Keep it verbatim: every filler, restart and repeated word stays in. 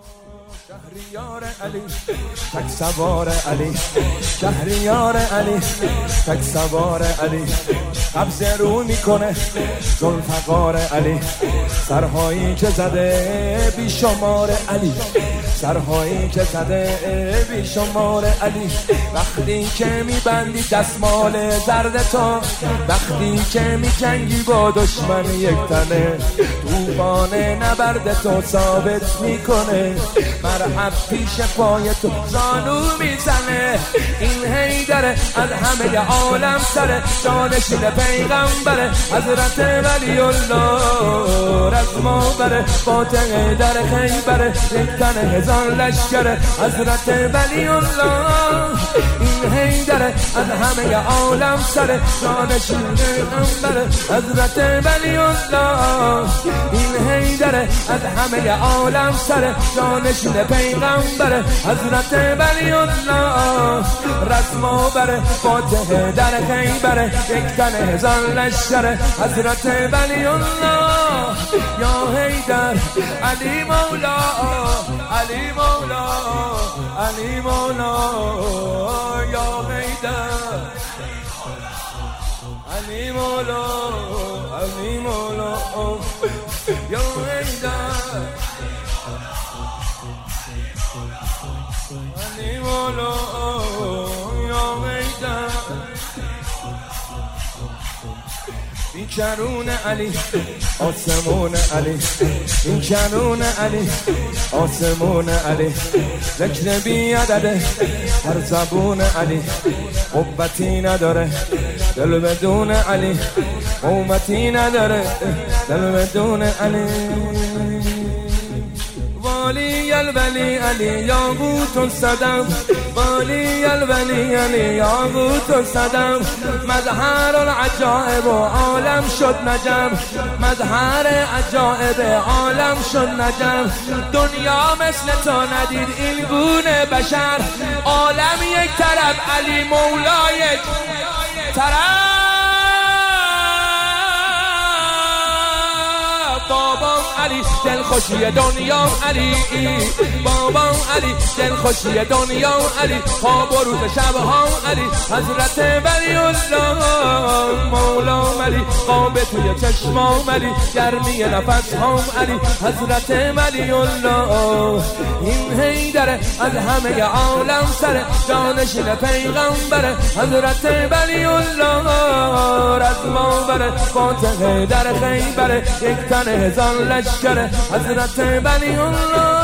شهریار علی تک سوار علی، شهریار علی تک سوار علی، قبض رو میکنه ذوالفقار علی، سرهایی که زده بیشمار علی، سرهایی که زده بیشمار علی. وقتی که میبندی دستمال زرد تو، وقتی که میجنگی با دشمن یک تنه، طوفان نبرد تو ثابت میکنه، مرحب پیش پای تو زانو میزنه. این حیدر از همه عالم سره، جانشین پیغمبره، حضرت ولی الله رزما بره، فاتح در خیبره، یک تن هزار لشکره، حضرت ولی الله. این حیدر از همه عالم سره، جانشین پیغمبره، حضرت ولی الله. این حیدر از همه عالم سره، جانشین پیغمبره، حضرت ولی الله رزما بره، فاتح در خیبره، یک تن هزار لشکره، حضرت ولی الله. یا حیدر علی مولا، علی مولا، علی مولا، یا حیدر علی مولا، علی مولا، یا حیدر علی مولا، یا حیدر. این کنون علی آسمون علی، این کنون علی آسمون علی، ذکر بی عدده هر زبون علی، قوتی نداره دل بدون علی، قوتی نداره دل بدون علی. والی الولی علی یاقوت و صدم، والی الولی علی یاقوت و صدم، مظهر العجائب و عالم شد نجم، مظهر عجائب عالم شد نجم. دنیا مثل تو ندید این گونه بشر، عالم یک طرف علی مولا یک طرف. بابام علی دلخوشی دنیا علی، بابام علی دلخوشی دنیا علی، خواب و روز شب ها علی، حضرت ولی الله مولا علی، خواب توی چشمام علی، گرمی نفس هام علی، حضرت ولی الله. این حیدر از همه عالم سره، جانشین پیغمبره، حضرت ولی الله رزما بره، فاتح در خیبره، یک تن هزار لشکره، حضرت ولی الله.